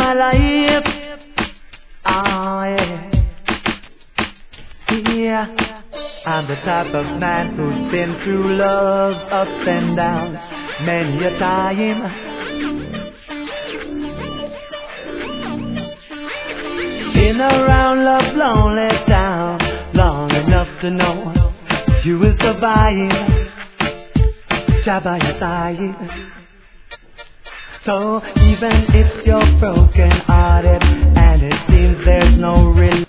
my life. Oh yeah. Yeah, I'm the type of man who's been through love's ups and downs many a time. Been around love's lonely town long enough to know you will survive. Jah by your side. So even if you're broken hearted and it seems there's no relief,